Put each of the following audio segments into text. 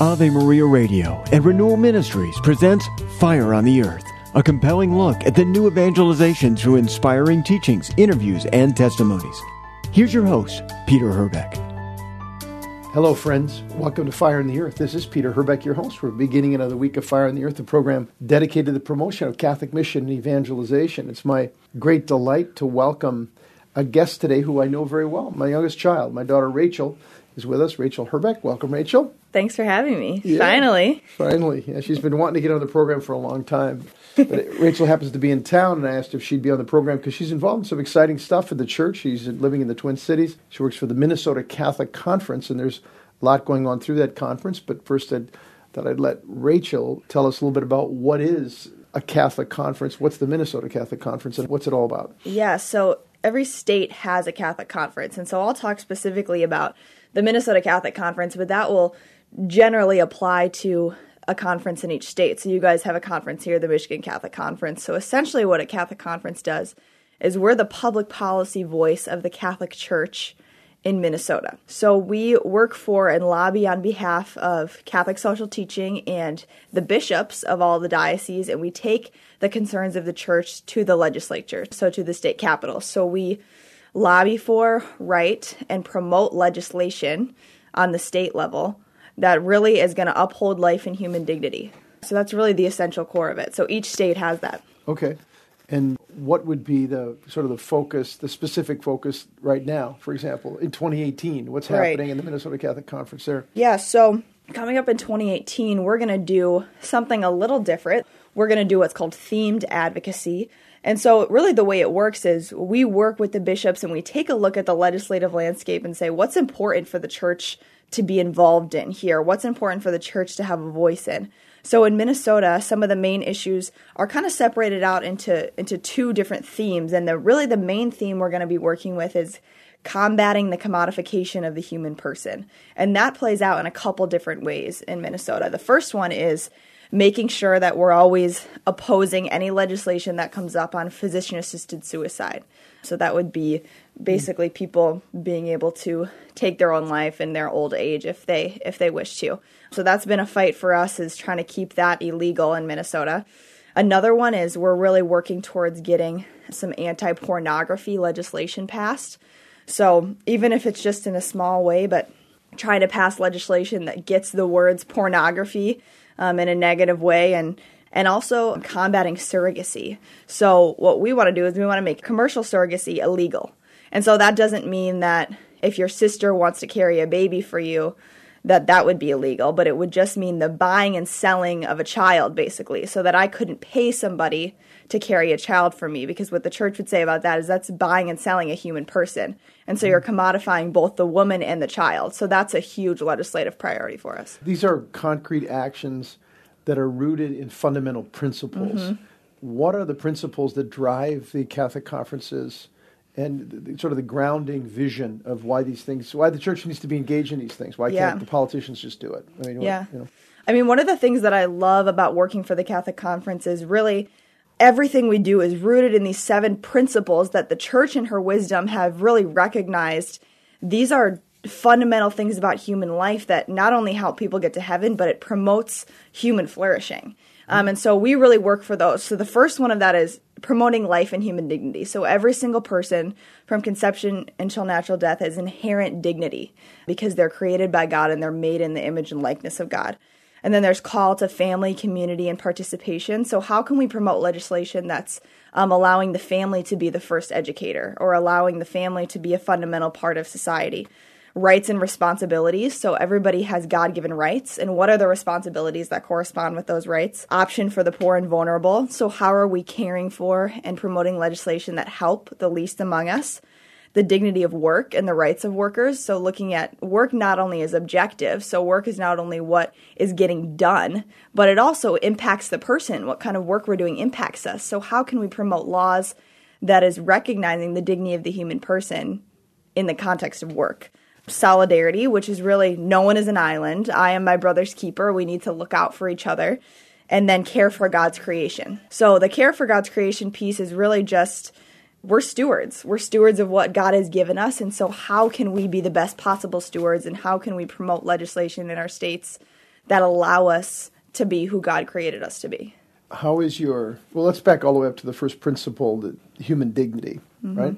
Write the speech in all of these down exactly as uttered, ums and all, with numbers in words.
Ave Maria Radio and Renewal Ministries presents Fire on the Earth, a compelling look at the new evangelization through inspiring teachings, interviews, and testimonies. Here's your host, Peter Herbeck. Hello, friends. Welcome to Fire on the Earth. This is Peter Herbeck, your host. We're beginning another week of Fire on the Earth, a program dedicated to the promotion of Catholic mission and evangelization. It's my great delight to welcome a guest today who I know very well, my youngest child. My daughter, Rachel, is with us. Rachel Herbeck. Welcome, Rachel. Thanks for having me. Yeah, finally. Finally. Yeah, she's been wanting to get on the program for a long time. But Rachel happens to be in town, and I asked if she'd be on the program because she's involved in some exciting stuff at the church. She's living in the Twin Cities. She works for the Minnesota Catholic Conference, and there's a lot going on through that conference. But first, I thought I'd let Rachel tell us a little bit about what is a Catholic conference, what's the Minnesota Catholic Conference, and what's it all about? Yeah, so every state has a Catholic conference, and so I'll talk specifically about the Minnesota Catholic Conference, but that will generally apply to a conference in each state. So you guys have a conference here, the Michigan Catholic Conference. So essentially what a Catholic conference does is we're the public policy voice of the Catholic Church in Minnesota. So we work for and lobby on behalf of Catholic social teaching and the bishops of all the dioceses, and we take the concerns of the church to the legislature, so to the state capitol. So we lobby for, write, and promote legislation on the state level that really is going to uphold life and human dignity. So that's really the essential core of it. So each state has that. Okay. And what would be the sort of the focus, the specific focus right now, for example, in twenty eighteen? What's happening right in the Minnesota Catholic Conference there? Yeah, so coming up in twenty eighteen, we're going to do something a little different. We're going to do what's called themed advocacy. And so really the way it works is we work with the bishops and we take a look at the legislative landscape and say, what's important for the church to be involved in here? What's important for the church to have a voice in? So in Minnesota, some of the main issues are kind of separated out into, into two different themes. And the really the main theme we're going to be working with is combating the commodification of the human person. And that plays out in a couple different ways in Minnesota. The first one is making sure that we're always opposing any legislation that comes up on physician-assisted suicide. So that would be basically people being able to take their own life in their old age if they if they wish to. So that's been a fight for us, is trying to keep that illegal in Minnesota. Another one is we're really working towards getting some anti-pornography legislation passed. So even if it's just in a small way, but trying to pass legislation that gets the words pornography um, in a negative way, and and also combating surrogacy. So what we want to do is we want to make commercial surrogacy illegal. And so that doesn't mean that if your sister wants to carry a baby for you, that that would be illegal, but it would just mean the buying and selling of a child, basically, so that I couldn't pay somebody to carry a child for me, because what the church would say about that is that's buying and selling a human person. And so you're commodifying both the woman and the child. So that's a huge legislative priority for us. These are concrete actions that are rooted in fundamental principles. Mm-hmm. What are the principles that drive the Catholic conferences and the, sort of the grounding vision of why these things, why the church needs to be engaged in these things? Why yeah. can't the politicians just do it? I mean, yeah. What, you know. I mean, one of the things that I love about working for the Catholic Conference is really everything we do is rooted in these seven principles that the church in her wisdom have really recognized. These are fundamental things about human life that not only help people get to heaven, but it promotes human flourishing. Um, and so we really work for those. So the first one of that is promoting life and human dignity. So every single person from conception until natural death has inherent dignity because they're created by God and they're made in the image and likeness of God. And then there's call to family, community, and participation. So how can we promote legislation that's um, allowing the family to be the first educator, or allowing the family to be a fundamental part of society? Rights and responsibilities. So everybody has God-given rights. And what are the responsibilities that correspond with those rights? Option for the poor and vulnerable. So how are we caring for and promoting legislation that help the least among us? The dignity of work and the rights of workers. So looking at work not only as objective. So work is not only what is getting done, but it also impacts the person. What kind of work we're doing impacts us. So how can we promote laws that is recognizing the dignity of the human person in the context of work? Solidarity, which is really no one is an island. I am my brother's keeper. We need to look out for each other. And then care for God's creation. So the care for God's creation piece is really just, we're stewards. We're stewards of what God has given us. And so how can we be the best possible stewards, and how can we promote legislation in our states that allow us to be who God created us to be. How is your, well, let's back all the way up to the first principle, the human dignity, mm-hmm. right?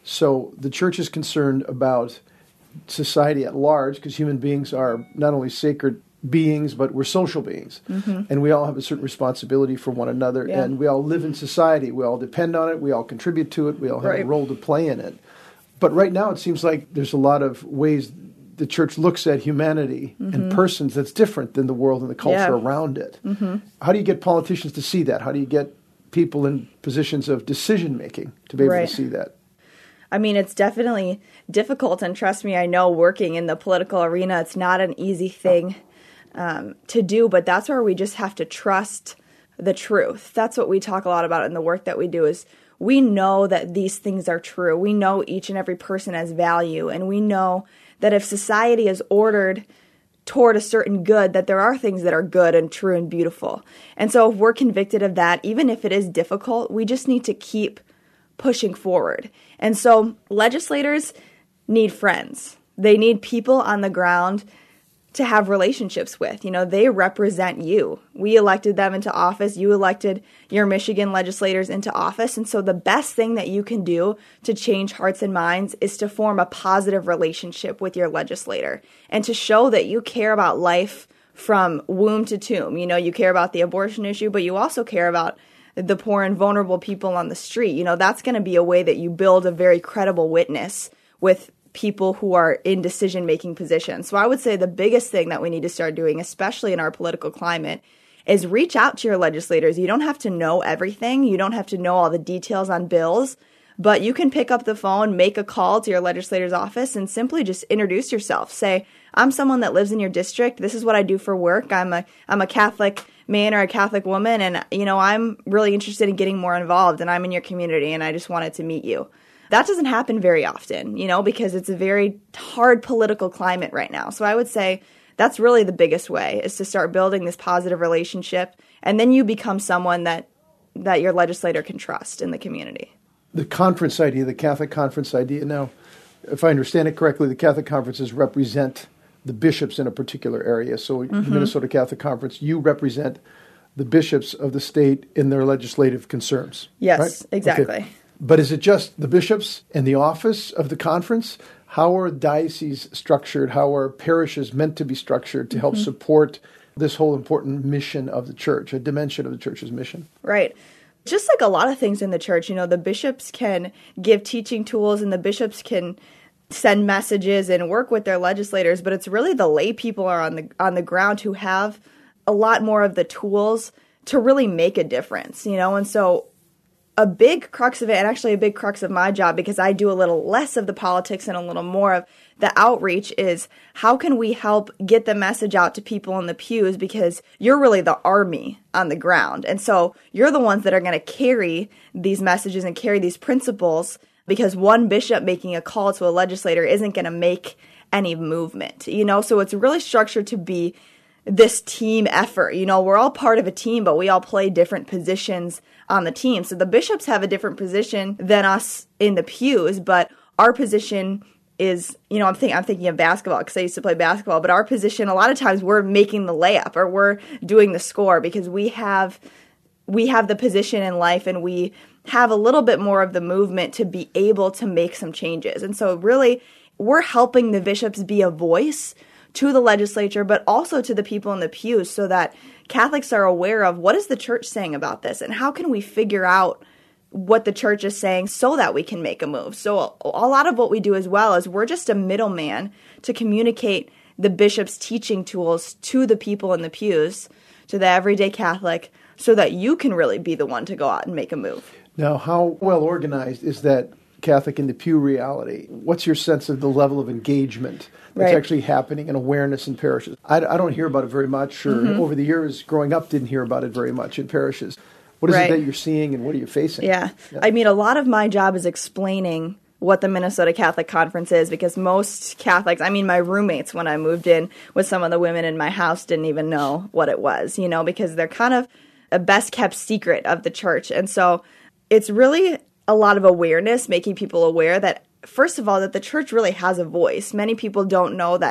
So the church is concerned about society at large because human beings are not only sacred beings, but we're social beings. Mm-hmm. And we all have a certain responsibility for one another. Yeah. And we all live in society. We all depend on it. We all contribute to it. We all have right. a role to play in it. But right now it seems like there's a lot of ways the church looks at humanity mm-hmm. and persons that's different than the world and the culture yeah. around it. Mm-hmm. How do you get politicians to see that? How do you get people in positions of decision-making to be able right. to see that? I mean, it's definitely difficult, and trust me, I know working in the political arena, it's not an easy thing um, to do, but that's where we just have to trust the truth. That's what we talk a lot about in the work that we do is we know that these things are true. We know each and every person has value, and we know that if society is ordered toward a certain good, that there are things that are good and true and beautiful. And so if we're convicted of that, even if it is difficult, we just need to keep pushing forward. And so legislators need friends. They need people on the ground to have relationships with. You know, they represent you. We elected them into office. You elected your Michigan legislators into office. And so the best thing that you can do to change hearts and minds is to form a positive relationship with your legislator and to show that you care about life from womb to tomb. You know, you care about the abortion issue, but you also care about the poor and vulnerable people on the street. You know, that's going to be a way that you build a very credible witness with people who are in decision-making positions. So I would say the biggest thing that we need to start doing, especially in our political climate, is reach out to your legislators. You don't have to know everything. You don't have to know all the details on bills, but you can pick up the phone, make a call to your legislator's office, and simply just introduce yourself. Say, I'm someone that lives in your district. This is what I do for work. I'm a I'm a Catholic man or a Catholic woman, and you know I'm really interested in getting more involved, and I'm in your community, and I just wanted to meet you. That doesn't happen very often, you know, because it's a very hard political climate right now. So I would say that's really the biggest way is to start building this positive relationship, and then you become someone that that your legislator can trust in the community. The conference idea, the Catholic conference idea. Now, if I understand it correctly, the Catholic conferences represent the bishops in a particular area. So mm-hmm. the Minnesota Catholic Conference, you represent the bishops of the state in their legislative concerns. Yes, right? exactly. Okay. But is it just the bishops and the office of the conference? How are dioceses structured? How are parishes meant to be structured to help mm-hmm. support this whole important mission of the church, a dimension of the church's mission? Right. Just like a lot of things in the church, you know, the bishops can give teaching tools and the bishops can send messages and work with their legislators, but it's really the lay people are on the on the ground who have a lot more of the tools to really make a difference, you know, and so a big crux of it, and actually a big crux of my job, because I do a little less of the politics and a little more of the outreach, is how can we help get the message out to people in the pews, because you're really the army on the ground. And so you're the ones that are going to carry these messages and carry these principles, because one bishop making a call to a legislator isn't going to make any movement, you know? So it's really structured to be this team effort. You know, we're all part of a team, but we all play different positions on the team. So the bishops have a different position than us in the pews, but our position is, you know, I'm thinking I'm thinking of basketball because I used to play basketball, but our position, a lot of times we're making the layup or we're doing the score because we have we have the position in life and we have a little bit more of the movement to be able to make some changes. And so really we're helping the bishops be a voice to the legislature, but also to the people in the pews so that Catholics are aware of what is the church saying about this and how can we figure out what the church is saying so that we can make a move. So a lot of what we do as well is we're just a middleman to communicate the bishop's teaching tools to the people in the pews, to the everyday Catholic, so that you can really be the one to go out and make a move. Now, how well organized is that Catholic in the pew reality? What's your sense of the level of engagement that's right. actually happening and awareness in parishes? I, I don't hear about it very much, or mm-hmm. over the years growing up didn't hear about it very much in parishes. What is right. it that you're seeing and what are you facing? Yeah. yeah. I mean, a lot of my job is explaining what the Minnesota Catholic Conference is, because most Catholics, I mean, my roommates when I moved in with some of the women in my house didn't even know what it was, you know, because they're kind of a best kept secret of the church. And so it's really a lot of awareness, making people aware that, first of all, that the church really has a voice. Many people don't know that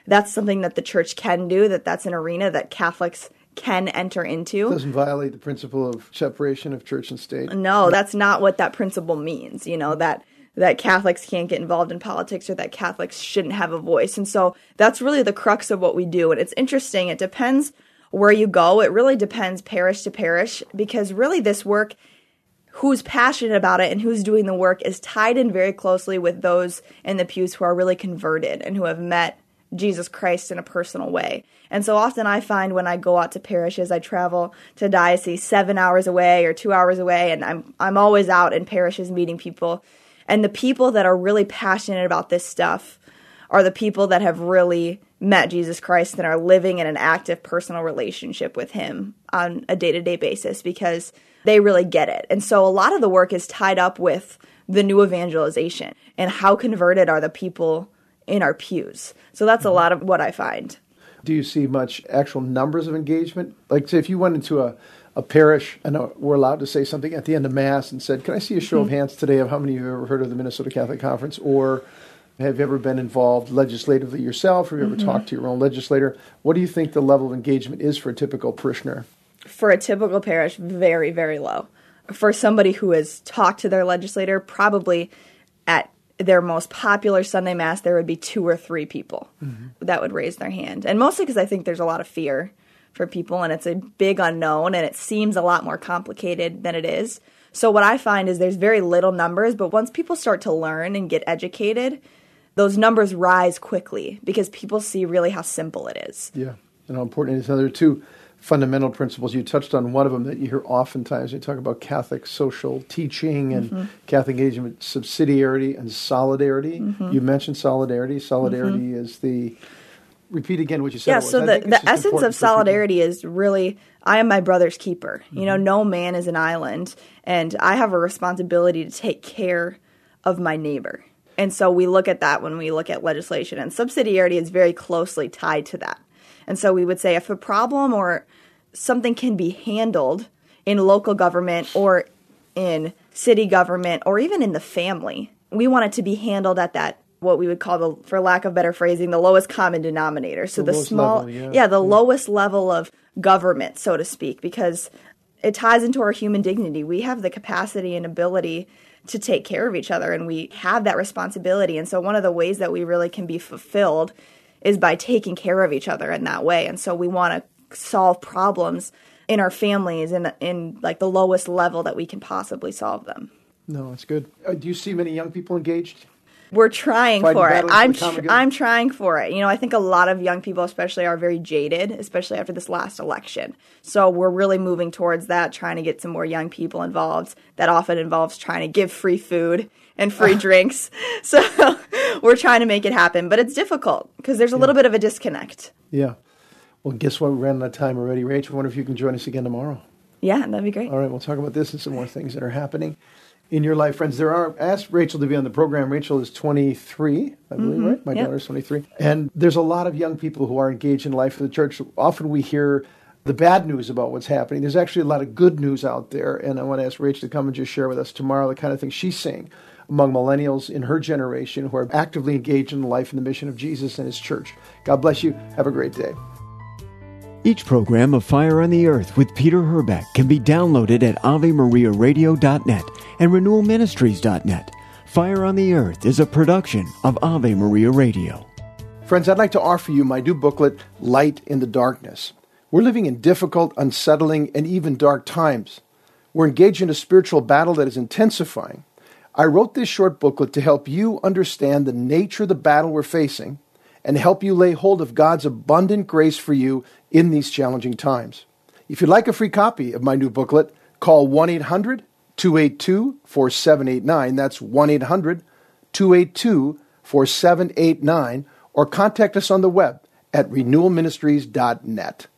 that's something that the church can do, that that's an arena that Catholics can enter into. It doesn't violate the principle of separation of church and state. No, that's not what that principle means, you know, that that Catholics can't get involved in politics or that Catholics shouldn't have a voice. And so that's really the crux of what we do. And it's interesting. It depends where you go. It really depends parish to parish, because really this work, who's passionate about it and who's doing the work, is tied in very closely with those in the pews who are really converted and who have met Jesus Christ in a personal way. And so often I find when I go out to parishes, I travel to diocese seven hours away or two hours away, and I'm I'm always out in parishes meeting people. And the people that are really passionate about this stuff are the people that have really met Jesus Christ and are living in an active personal relationship with him on a day-to-day basis, because they really get it. And so a lot of the work is tied up with the new evangelization and how converted are the people in our pews. So that's a lot of what I find. Do you see much actual numbers of engagement? Like, say, if you went into a, a parish, I know we're allowed to say something at the end of Mass and said, can I see a show mm-hmm. of hands today of how many of you have ever heard of the Minnesota Catholic Conference? Or have you ever been involved legislatively yourself? Or have you ever mm-hmm. talked to your own legislator? What do you think the level of engagement is for a typical parishioner? For a typical parish, very, very low. For somebody who has talked to their legislator, probably at their most popular Sunday Mass, there would be two or three people mm-hmm. that would raise their hand. And mostly because I think there's a lot of fear for people, and it's a big unknown, and it seems a lot more complicated than it is. So what I find is there's very little numbers, but once people start to learn and get educated, those numbers rise quickly because people see really how simple it is. Yeah, and how important it is. Now, there are two fundamental principles. You touched on one of them that you hear oftentimes. You talk about Catholic social teaching and mm-hmm. Catholic engagement, subsidiarity and solidarity. Mm-hmm. You mentioned solidarity. Solidarity mm-hmm. is the... Repeat again what you said. Yeah, so the, the essence of solidarity is really, I am my brother's keeper. Mm-hmm. You know, no man is an island, and I have a responsibility to take care of my neighbor. And so we look at that when we look at legislation, and subsidiarity is very closely tied to that. And so we would say if a problem or something can be handled in local government or in city government or even in the family, we want it to be handled at that, what we would call, the, for lack of better phrasing, the lowest common denominator. So the, the small, level, yeah. yeah, the yeah. lowest level of government, so to speak, because it ties into our human dignity. We have the capacity and ability to take care of each other, and we have that responsibility. And so one of the ways that we really can be fulfilled is by taking care of each other in that way. And so we want to solve problems in our families in, in like the lowest level that we can possibly solve them. No, that's good. Uh, do you see many young people engaged? We're trying for it. I'm tr- I'm trying for it. You know, I think a lot of young people especially are very jaded, especially after this last election. So we're really moving towards that, trying to get some more young people involved. That often involves trying to give free food and free drinks. So we're trying to make it happen. But it's difficult because there's a yeah. little bit of a disconnect. Yeah. Well, guess what? We ran out of time already. Rach, I wonder if you can join us again tomorrow. Yeah, that'd be great. All right, we'll talk about this and some more things that are happening in your life, friends. There are, ask Rachel to be on the program. Rachel is twenty-three, I believe, mm-hmm. right? My yep. daughter's twenty-three. And there's a lot of young people who are engaged in life of the church. Often we hear the bad news about what's happening. There's actually a lot of good news out there. And I want to ask Rachel to come and just share with us tomorrow the kind of things she's seeing among millennials in her generation who are actively engaged in the life and the mission of Jesus and his church. God bless you. Have a great day. Each program of Fire on the Earth with Peter Herbeck can be downloaded at ave maria radio dot net and renewal ministries dot net. Fire on the Earth is a production of Ave Maria Radio. Friends, I'd like to offer you my new booklet, Light in the Darkness. We're living in difficult, unsettling, and even dark times. We're engaged in a spiritual battle that is intensifying. I wrote this short booklet to help you understand the nature of the battle we're facing and help you lay hold of God's abundant grace for you in these challenging times. If you'd like a free copy of my new booklet, call one eight hundred two eight two four seven eight nine. That's one eight hundred two eight two four seven eight nine, or contact us on the web at renewal ministries dot net.